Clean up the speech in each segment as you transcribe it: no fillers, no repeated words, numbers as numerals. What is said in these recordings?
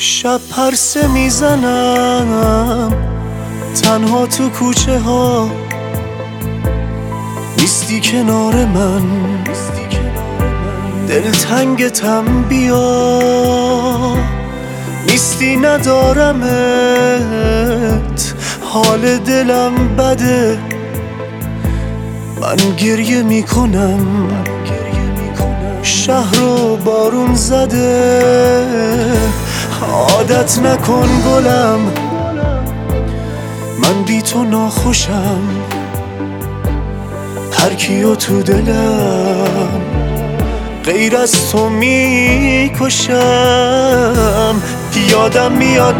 شب پرسه میزنم تنها تو کوچه ها، نیستی کنار من، دلتنگتم بیا، نیستی ندارمت، حال دلم بده، من گریه میکنم، شهر رو بارون زده، عادت نکن گلم، من بی تو ناخوشم، هر کیو تو دلم غیر از تو میکشم. یادم میاد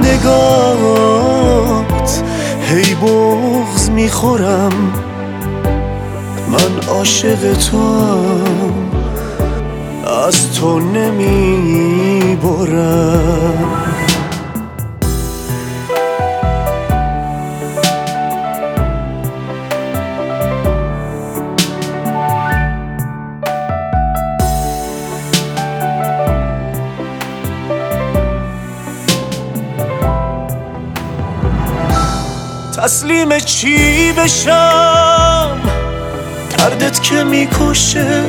نگات، هی بغض میخورم، من عاشق توام، از تو نمیبرم. تسلیم چی بشم، دردت که میکشه،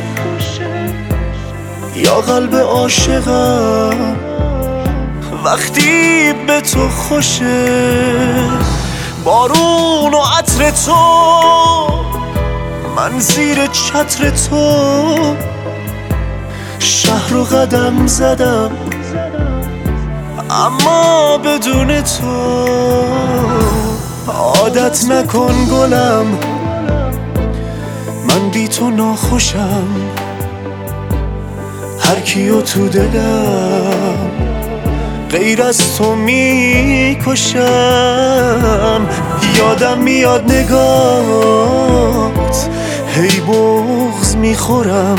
یا قلب عاشقم وقتی به تو خوشه، بارون و عطر تو، من زیر چتر تو، شهر رو قدم زدم اما بدون تو. عادت نکن گلم، من بی تو ناخوشم، هر کیو تو دلم غیر از تو میکشم. یادم میاد نگات، هی بغض میخورم،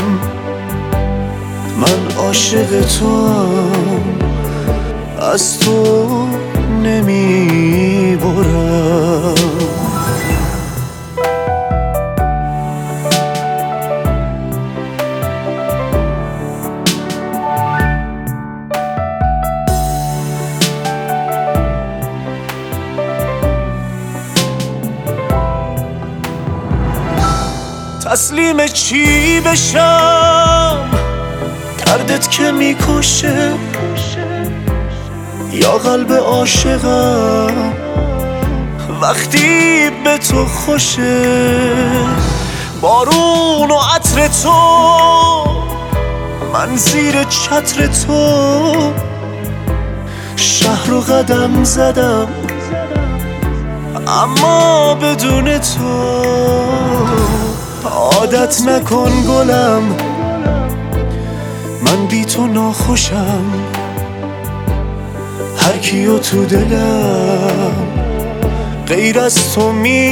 من عاشق توام، از تو نمیبرم. تسلیم چی بشم، دردت که میکشه، یا قلب عاشقم وقتی به تو خوشه، بارون و عطر تو، من زیر چتر تو، شهر رو قدم زدم اما بدون تو. عادت نکن گلم، من بی تو ناخوشم، هر کیو تو دلم غیر از تو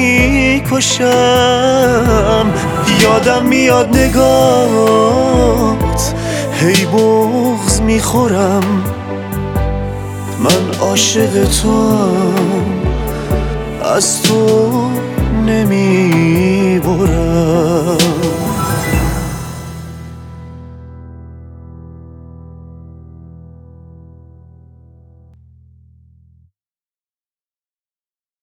میکشم. یادم میاد نگات، هی بغض میخورم، من عاشق توام، از تو نمیبرم.